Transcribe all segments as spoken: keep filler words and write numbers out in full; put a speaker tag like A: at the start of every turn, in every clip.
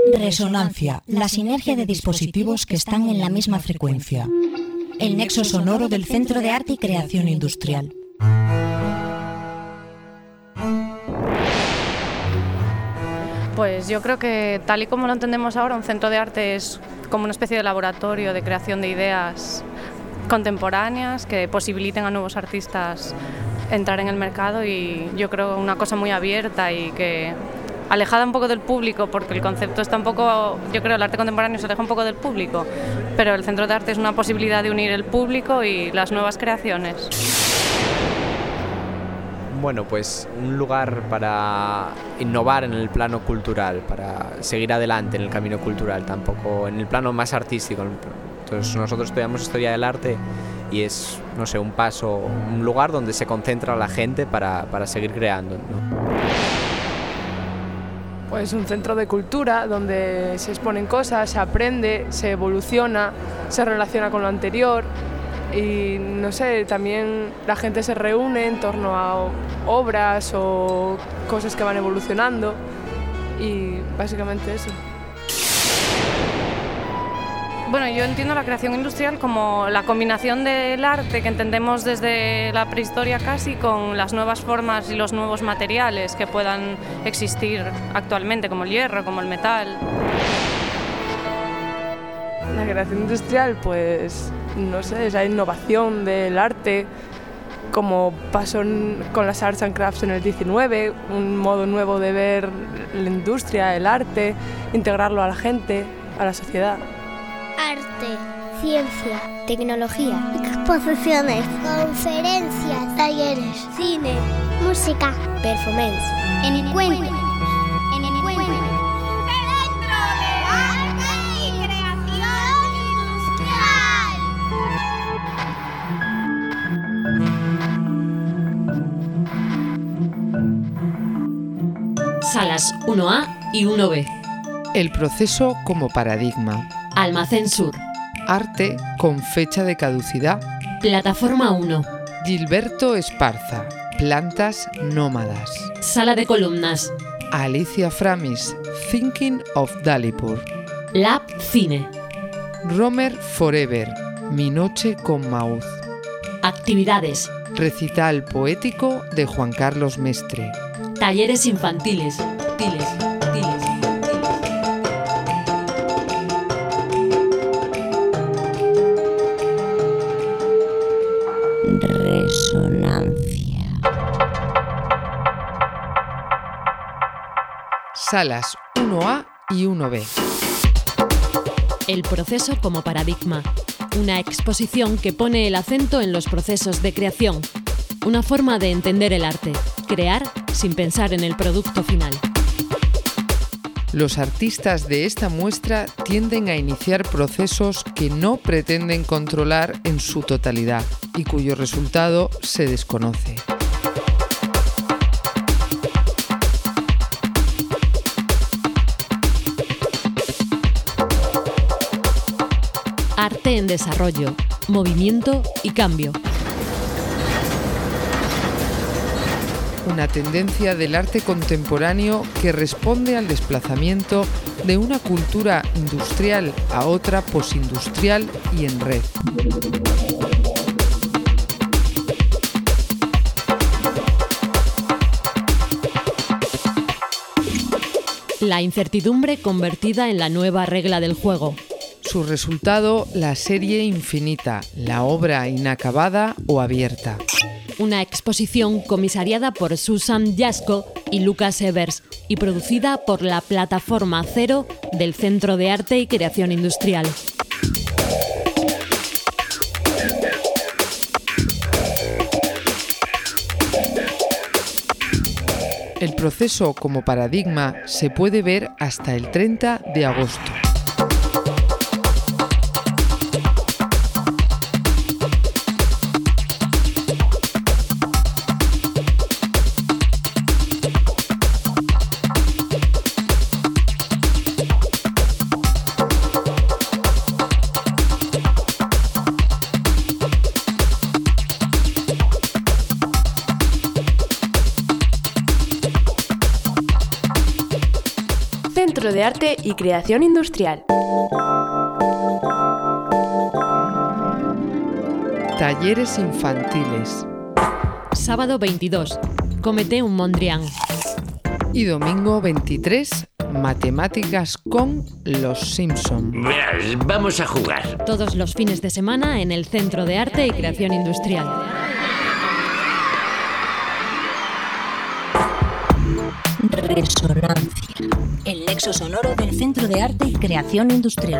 A: Resonancia, la sinergia de dispositivos que están en la misma frecuencia. El nexo sonoro del Centro de Arte y Creación Industrial.
B: Pues yo creo que tal y como lo entendemos ahora, un centro de arte es como una especie de laboratorio de creación de ideas contemporáneas que posibiliten a nuevos artistas entrar en el mercado, y yo creo una cosa muy abierta y que alejada un poco del público, porque el concepto está un poco, yo creo el arte contemporáneo se aleja un poco del público, pero el centro de arte es una posibilidad de unir el público y las nuevas creaciones.
C: Bueno, pues un lugar para innovar en el plano cultural, para seguir adelante en el camino cultural, tampoco en el plano más artístico. Entonces nosotros estudiamos historia del arte y es, no sé, un paso, un lugar donde se concentra la gente para, para seguir creando, ¿no?
D: Pues un centro de cultura donde se exponen cosas, se aprende, se evoluciona, se relaciona con lo anterior. Y no sé, también la gente se reúne en torno a obras o cosas que van evolucionando, y básicamente eso.
B: Bueno, yo entiendo la creación industrial como la combinación del arte que entendemos desde la prehistoria casi con las nuevas formas y los nuevos materiales que puedan existir actualmente, como el hierro, como el metal.
D: La creación industrial, pues, no sé, esa innovación del arte, como pasó con las Arts and Crafts en el diecinueve, un modo nuevo de ver la industria, el arte, integrarlo a la gente, a la sociedad.
E: Arte, ciencia, tecnología, exposiciones, conferencias, talleres, cine, música, performance, encuentros.
F: Salas uno A y uno B.
G: El proceso como paradigma.
F: Almacén Sur.
G: Arte con fecha de caducidad.
F: Plataforma uno.
G: Gilberto Esparza. Plantas nómadas.
F: Sala de columnas.
G: Alicia Framis. Thinking of Dalipur.
F: Lab Cine.
G: Romer Forever. Mi noche con Maúz.
F: Actividades.
G: Recital poético de Juan Carlos Mestre.
F: Talleres infantiles. Tiles, tiles,
A: tiles. Resonancia.
G: Salas uno A y uno B.
F: El proceso como paradigma. Una exposición que pone el acento en los procesos de creación. Una forma de entender el arte. Crear sin pensar en el producto final.
G: Los artistas de esta muestra tienden a iniciar procesos que no pretenden controlar en su totalidad y cuyo resultado se desconoce.
F: Arte en desarrollo, movimiento y cambio.
G: Una tendencia del arte contemporáneo que responde al desplazamiento de una cultura industrial a otra posindustrial y en red.
F: La incertidumbre convertida en la nueva regla del juego.
G: Su resultado, la serie infinita, la obra inacabada o abierta.
F: Una exposición comisariada por Susan Jasko y Lucas Evers y producida por la Plataforma Cero del Centro de Arte y Creación Industrial.
G: El proceso como paradigma se puede ver hasta el treinta de agosto.
H: Centro Centro de Arte y Creación Industrial.
G: Talleres infantiles.
F: Sábado veintidós, cómete un Mondrian.
G: Y domingo veintitrés, matemáticas con los Simpson.
I: Vamos a jugar.
F: Todos los fines de semana en el Centro de Arte y Creación Industrial.
A: Resonancia, el nexo sonoro del Centro de Arte y Creación Industrial.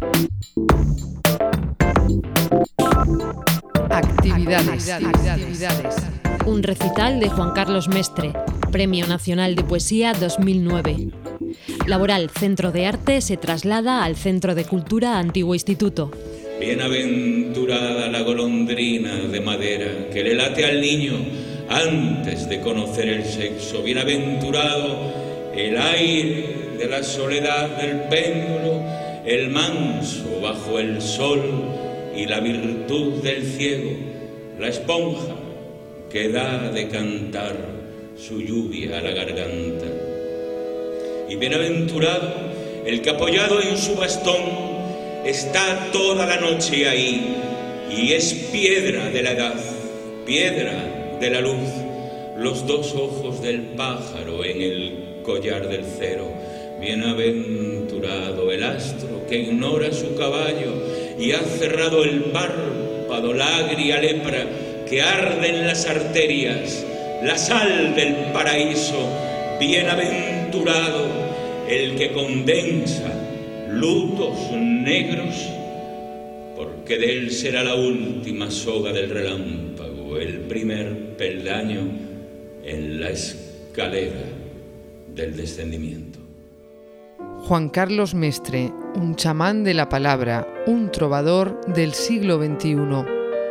G: Actividades. Actividades.
F: Un recital de Juan Carlos Mestre, Premio Nacional de Poesía dos mil nueve. Laboral Centro de Arte se traslada al Centro de Cultura Antiguo Instituto.
J: Bienaventurada la golondrina de madera que le late al niño antes de conocer el sexo. Bienaventurado el aire de la soledad del péndulo, el manso bajo el sol y la virtud del ciego, la esponja que da de cantar su lluvia a la garganta. Y bienaventurado el que apoyado en su bastón está toda la noche ahí y es piedra de la edad, piedra de la luz, los dos ojos del pájaro en el collar del cero. Bienaventurado el astro que ignora su caballo y ha cerrado el párpado, la agria lepra que arde en las arterias, la sal del paraíso. Bienaventurado el que condensa lutos negros, porque de él será la última soga del relámpago, el primer peldaño en la escalera del descendimiento.
G: Juan Carlos Mestre, un chamán de la palabra, un trovador del siglo veintiuno.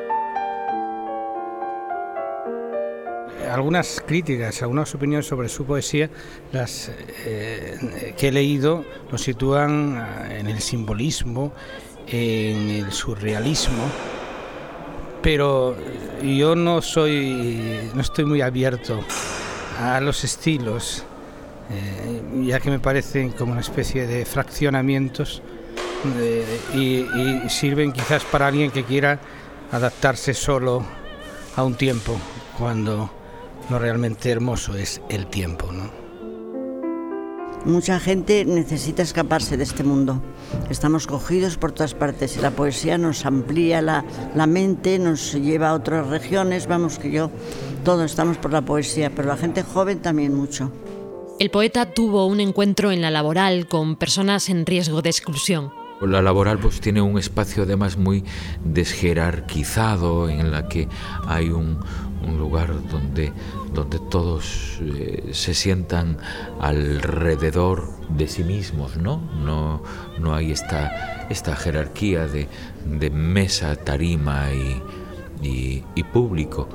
K: Algunas críticas, algunas opiniones sobre su poesía, las eh, que he leído, lo sitúan en el simbolismo, en el surrealismo, pero yo no soy, no estoy muy abierto a los estilos, eh, ya que me parecen como una especie de fraccionamientos de, y, y sirven quizás para alguien que quiera adaptarse solo a un tiempo, cuando lo realmente hermoso es el tiempo, ¿no?
L: Mucha gente necesita escaparse de este mundo. Estamos cogidos por todas partes y la poesía nos amplía la, la mente, nos lleva a otras regiones. Vamos, que yo, todos estamos por la poesía, pero la gente joven también mucho.
F: El poeta tuvo un encuentro en la laboral con personas en riesgo de exclusión.
M: La laboral pues tiene un espacio además muy desjerarquizado, en la que hay un, un lugar donde, donde todos eh, se sientan alrededor de sí mismos, ¿no? No, no hay esta, esta jerarquía de, de mesa, tarima y, y, y público.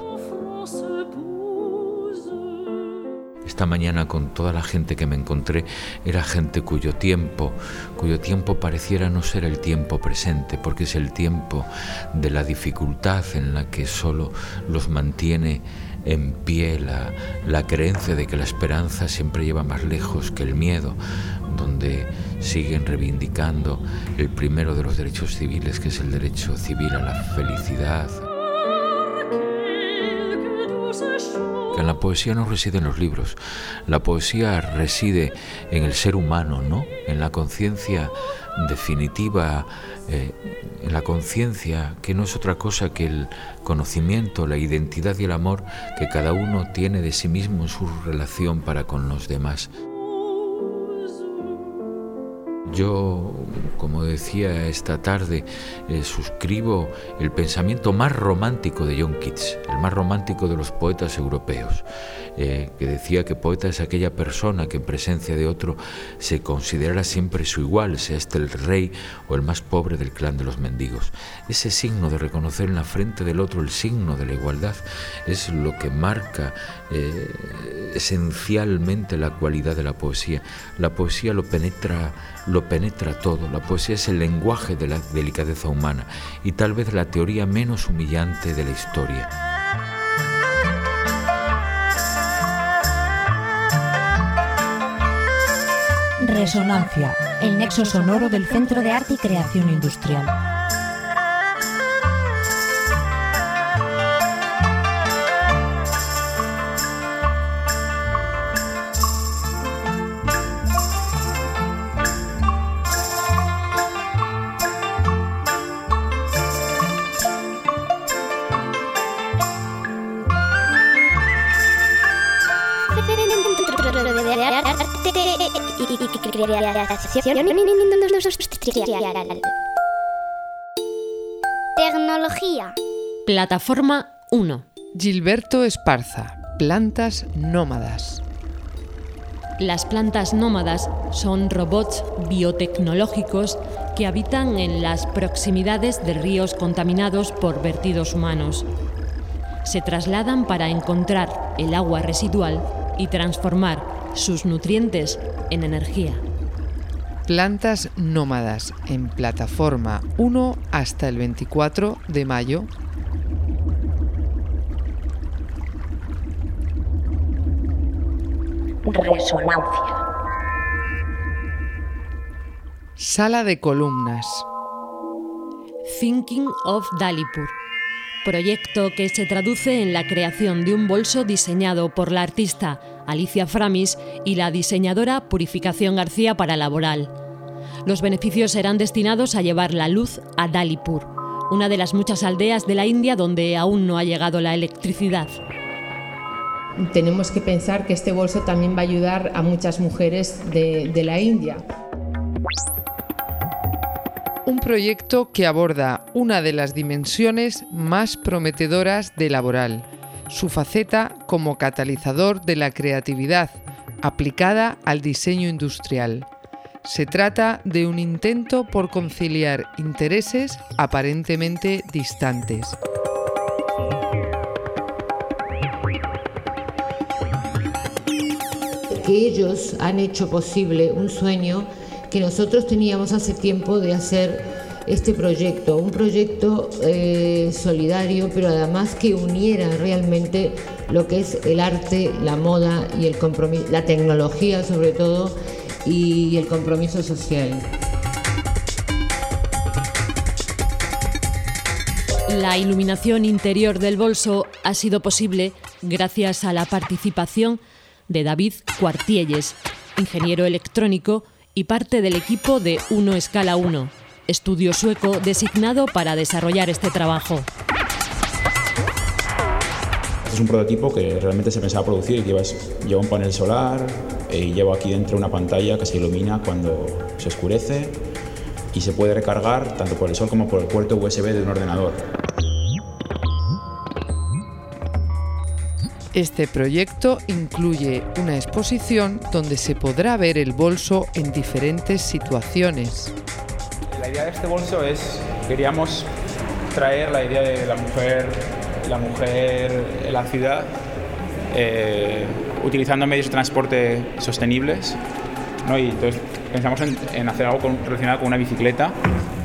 M: Esta mañana, con toda la gente que me encontré, era gente cuyo tiempo, cuyo tiempo pareciera no ser el tiempo presente, porque es el tiempo de la dificultad en la que solo los mantiene en pie la, la creencia de que la esperanza siempre lleva más lejos que el miedo, donde siguen reivindicando el primero de los derechos civiles, que es el derecho civil a la felicidad. Que en la poesía no reside en los libros, la poesía reside en el ser humano, ¿no? En la conciencia definitiva, eh, en la conciencia que no es otra cosa que el conocimiento, la identidad y el amor que cada uno tiene de sí mismo en su relación para con los demás. Yo, como decía esta tarde, eh, suscribo el pensamiento más romántico de John Keats, el más romántico de los poetas europeos, eh, que decía que poeta es aquella persona que en presencia de otro se considera siempre su igual, sea este el rey o el más pobre del clan de los mendigos. Ese signo de reconocer en la frente del otro el signo de la igualdad es lo que marca eh, esencialmente la cualidad de la poesía. La poesía lo penetra lo penetra todo. La poesía es el lenguaje de la delicadeza humana y tal vez la teoría menos humillante de la historia.
A: Resonancia, el nexo sonoro del Centro de Arte y Creación Industrial.
E: Tecnología.
F: Plataforma uno.
G: Gilberto Esparza, plantas nómadas.
F: Las plantas nómadas son robots biotecnológicos que habitan en las proximidades de ríos contaminados por vertidos humanos. Se trasladan para encontrar el agua residual y transformar sus nutrientes en energía.
G: Plantas nómadas en plataforma uno hasta el veinticuatro de mayo.
A: Resonancia.
G: Sala de columnas.
F: Thinking of Dalipur. Proyecto que se traduce en la creación de un bolso diseñado por la artista Alicia Framis y la diseñadora Purificación García para Laboral. Los beneficios serán destinados a llevar la luz a Dalipur, una de las muchas aldeas de la India donde aún no ha llegado la electricidad.
N: Tenemos que pensar que este bolso también va a ayudar a muchas mujeres de, de la India.
G: Un proyecto que aborda una de las dimensiones más prometedoras de Laboral, su faceta como catalizador de la creatividad aplicada al diseño industrial. Se trata de un intento por conciliar intereses aparentemente distantes.
N: Que ellos han hecho posible un sueño que nosotros teníamos hace tiempo de hacer este proyecto, un proyecto eh, solidario, pero además que uniera realmente lo que es el arte, la moda y el compromiso, la tecnología sobre todo, y el compromiso social.
F: La iluminación interior del bolso ha sido posible gracias a la participación de David Cuartielles, ingeniero electrónico y parte del equipo de Uno Escala uno, estudio sueco designado para desarrollar este trabajo.
O: Es un prototipo que realmente se pensaba producir y lleva, lleva un panel solar y lleva aquí dentro una pantalla que se ilumina cuando se oscurece y se puede recargar tanto por el sol como por el puerto U S B de un ordenador.
G: Este proyecto incluye una exposición donde se podrá ver el bolso en diferentes situaciones.
O: La idea de este bolso es, queríamos traer la idea de la mujer, la mujer en la ciudad, eh, utilizando medios de transporte sostenibles, ¿no? Y entonces pensamos en, en hacer algo con, relacionado con una bicicleta.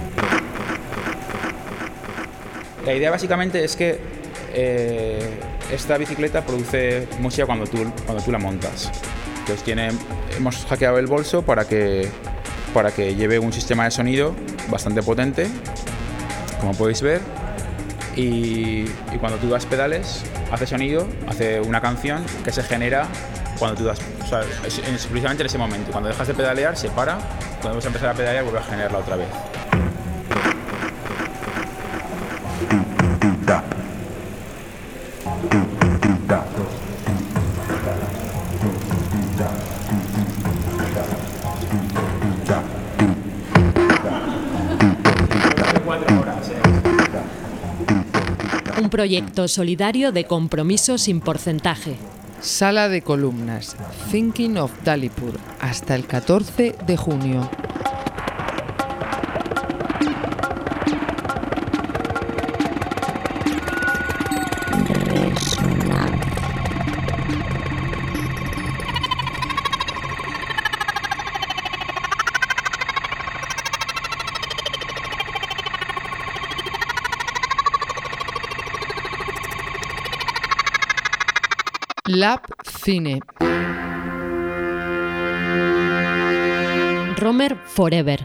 O: La idea básicamente es que eh, esta bicicleta produce música cuando tú, cuando tú la montas. Entonces tiene, hemos hackeado el bolso para que, para que lleve un sistema de sonido bastante potente, como podéis ver, y, y cuando tú das pedales hace sonido, hace una canción que se genera cuando tú das, o sea, es, es precisamente en ese momento. Cuando dejas de pedalear se para, cuando vas a empezar a pedalear vuelve a generarla otra vez.
F: Un proyecto solidario de compromiso sin porcentaje.
G: Sala de columnas, Thinking of Dalipur, hasta el catorce de junio. Lab Cine.
F: Romer Forever.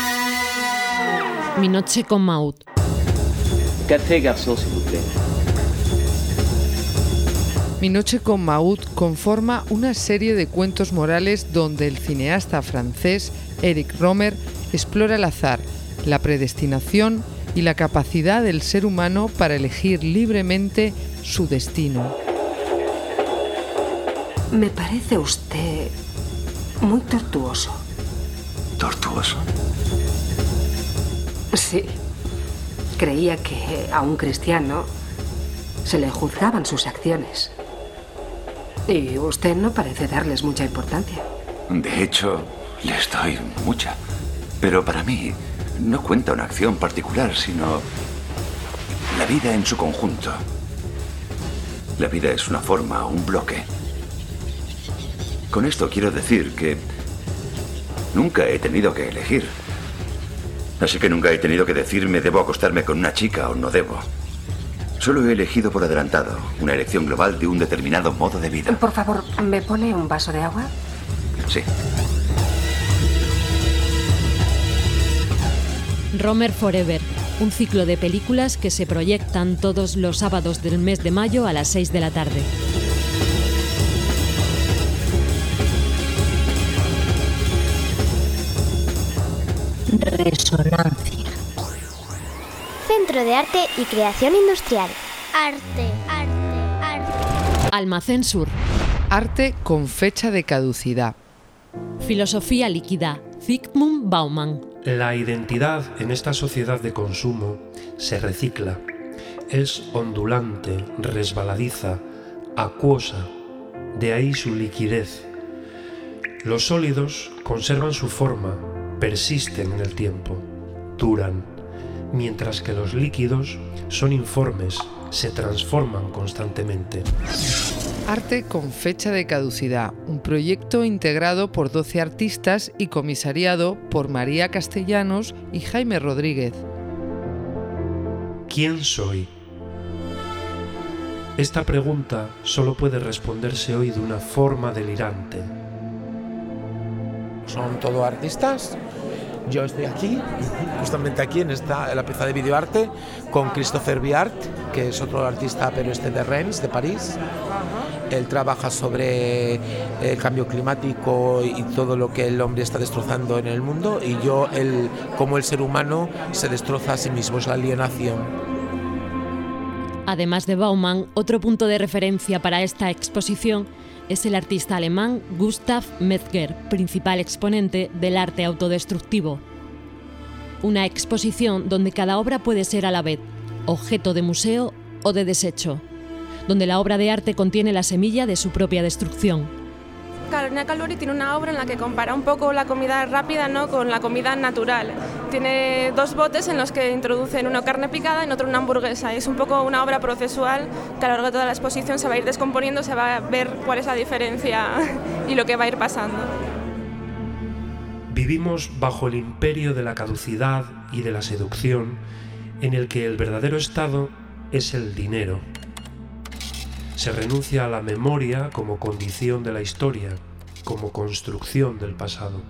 F: Mi noche con Maud.
P: Café, garçon, s'il vous plaît.
G: Mi noche con Maud conforma una serie de cuentos morales donde el cineasta francés Eric Romer explora el azar, la predestinación y la capacidad del ser humano para elegir libremente su destino.
Q: Me parece usted muy tortuoso.
R: ¿Tortuoso?
Q: Sí. Creía que a un cristiano se le juzgaban sus acciones. Y usted no parece darles mucha importancia.
R: De hecho, les doy mucha. Pero para mí no cuenta una acción particular, sino la vida en su conjunto. La vida es una forma, un bloque. Con esto quiero decir que nunca he tenido que elegir. Así que nunca he tenido que decirme debo acostarme con una chica o no debo. Solo he elegido por adelantado una elección global de un determinado modo de vida.
Q: Por favor, ¿me pone un vaso de agua?
R: Sí.
F: Romer Forever, un ciclo de películas que se proyectan todos los sábados del mes de mayo a las seis de la tarde.
E: Resonancia. Centro de Arte y Creación Industrial. Arte, arte, arte.
F: Almacén Sur.
G: Arte con fecha de caducidad.
F: Filosofía líquida. Zygmunt Bauman.
S: La identidad en esta sociedad de consumo se recicla. Es ondulante, resbaladiza, acuosa. De ahí su liquidez. Los sólidos conservan su forma, persisten en el tiempo, duran, mientras que los líquidos son informes, se transforman constantemente.
G: Arte con fecha de caducidad, un proyecto integrado por doce artistas y comisariado por María Castellanos y Jaime Rodríguez.
S: ¿Quién soy? Esta pregunta solo puede responderse hoy de una forma delirante.
T: Son todos artistas. Yo estoy aquí, justamente aquí en esta en la pieza de videoarte, con Christopher Biart, que es otro artista, pero este de Reims, de París. Él trabaja sobre el cambio climático y todo lo que el hombre está destrozando en el mundo, y yo, el, cómo el ser humano se destroza a sí mismo, es la alienación.
F: Además de Bauman, otro punto de referencia para esta exposición es el artista alemán Gustav Metzger, principal exponente del arte autodestructivo. Una exposición donde cada obra puede ser a la vez objeto de museo o de desecho, donde la obra de arte contiene la semilla de su propia destrucción.
B: Carolina Calvori tiene una obra en la que compara un poco la comida rápida, ¿no?, con la comida natural. Tiene dos botes en los que introducen uno carne picada y en otro una hamburguesa. Es un poco una obra procesual que a lo largo de toda la exposición se va a ir descomponiendo, se va a ver cuál es la diferencia y lo que va a ir pasando.
S: Vivimos bajo el imperio de la caducidad y de la seducción, en el que el verdadero estado es el dinero. Se renuncia a la memoria como condición de la historia, como construcción del pasado.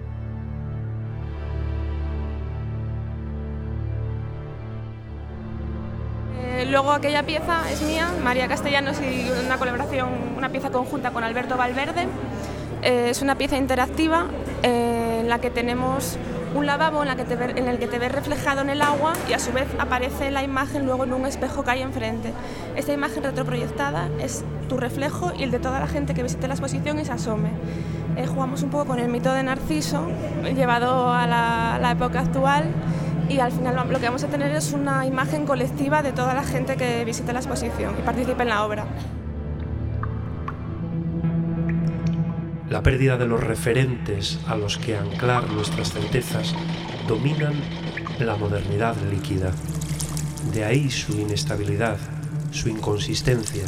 B: Eh, luego aquella pieza es mía, María Castellanos, y una colaboración, una pieza conjunta con Alberto Valverde. Eh, es una pieza interactiva eh, en la que tenemos un lavabo en, la que te ve, en el que te ves reflejado en el agua y a su vez aparece la imagen luego en un espejo que hay enfrente. Esta imagen retroproyectada es tu reflejo y el de toda la gente que visite la exposición y se asome. Eh, jugamos un poco con el mito de Narciso, llevado a la, la época actual, y al final lo que vamos a tener es una imagen colectiva de toda la gente que visite la exposición y participe en la obra.
S: La pérdida de los referentes a los que anclar nuestras certezas dominan la modernidad líquida. De ahí su inestabilidad, su inconsistencia.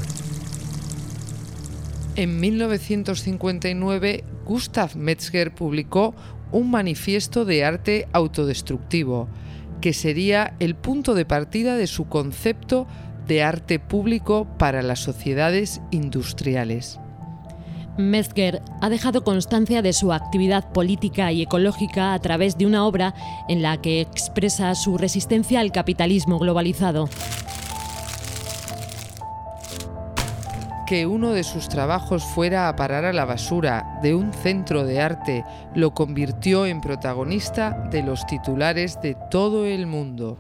G: En mil novecientos cincuenta y nueve, Gustav Metzger publicó un manifiesto de arte autodestructivo, que sería el punto de partida de su concepto de arte público para las sociedades industriales.
F: Metzger ha dejado constancia de su actividad política y ecológica a través de una obra en la que expresa su resistencia al capitalismo globalizado.
G: Que uno de sus trabajos fuera a parar a la basura de un centro de arte lo convirtió en protagonista de los titulares de todo el mundo.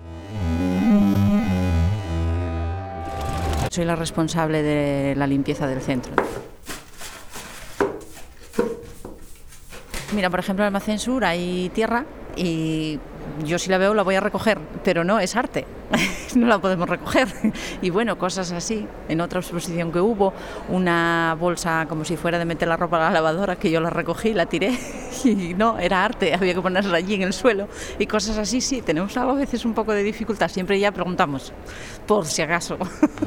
U: Soy la responsable de la limpieza del centro. Mira, por ejemplo, en el Almacén Sur hay tierra y yo si la veo la voy a recoger, pero no, es arte, no la podemos recoger. Y bueno, cosas así. En otra exposición que hubo, una bolsa como si fuera de meter la ropa a la lavadora, que yo la recogí, la tiré y no, era arte, había que ponerla allí en el suelo y cosas así. Sí, tenemos a veces un poco de dificultad, siempre ya preguntamos, por si acaso.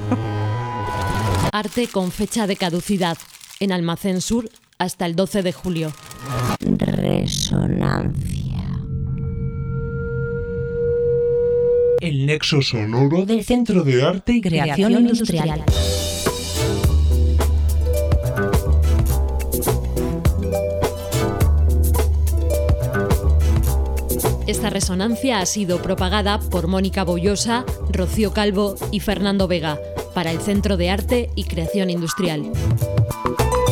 F: Arte con fecha de caducidad, en Almacén Sur hasta el doce de julio.
A: Resonancia.
V: El nexo sonoro del Centro de Arte y Creación, Creación Industrial.
F: Esta resonancia ha sido propagada por Mónica Bollosa, Rocío Calvo y Fernando Vega para el Centro de Arte y Creación Industrial.